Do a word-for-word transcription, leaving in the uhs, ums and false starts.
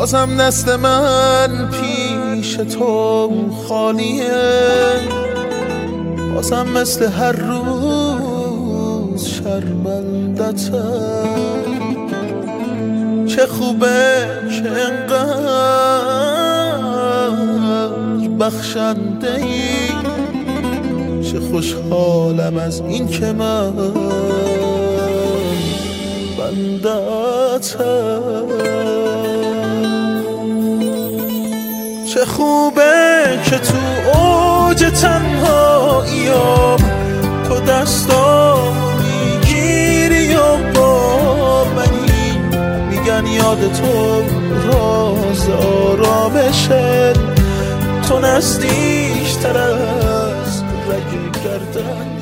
بازم دست من پیش تو خالیه، بازم مثل هر روز شرمندتم. چه خوبه که انقدر بخشنده ای، چه خوشحالم از این که من بندتم. چه خوبه که تو اوج تنهاییام تو دستامو میگیری و با منی، میگن یاد تو راز آرامشه، تو نزدیکتر از رگ گردن